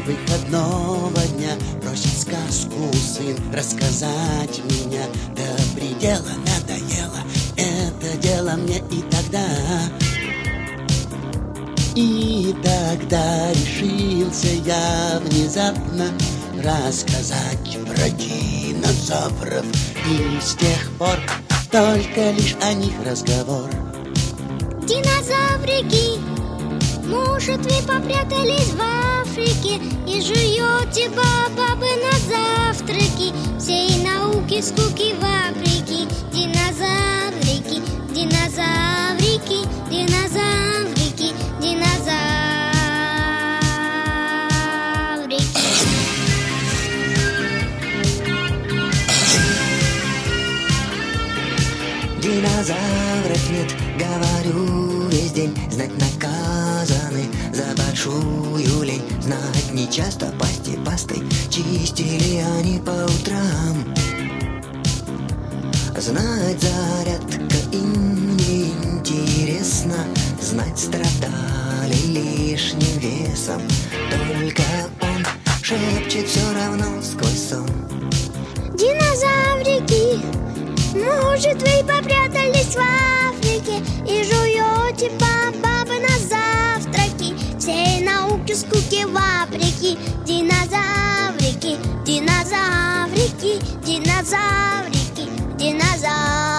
выходного дня просит сказку сын рассказать меня. До предела надоело это дело мне и тогда решился я внезапно рассказать про динозавров. И с тех пор только лишь о них разговор. Динозаврики, может, вы попрятались в Африке и жуете бабы на завтраки, всей науки скуки вопреки. Динозаврики, динозаврики, динозаврики, динозаврики. Динозавров нет, говорю весь день. Знать наказаны за большую лень. Знать нечасто пасти пастой чистили они по утрам. Знать зарядка им не интересно. Знать страдали лишним весом. Только он шепчет все равно сквозь сон. Динозаврики, может, вы попрятались в Африке и жуете бабы на завтраки, всей науки скуки вопреки. Динозаврики, динозаврики, динозаврики, динозаврики.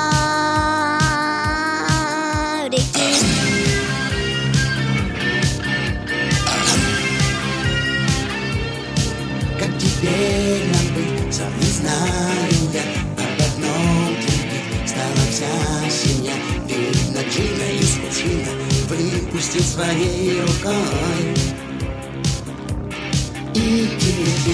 Как теперь нам быть, сам не знаю я. Об одном трепет стала вся семья. Видно, Джина из кувшина выпустил своей рукой. И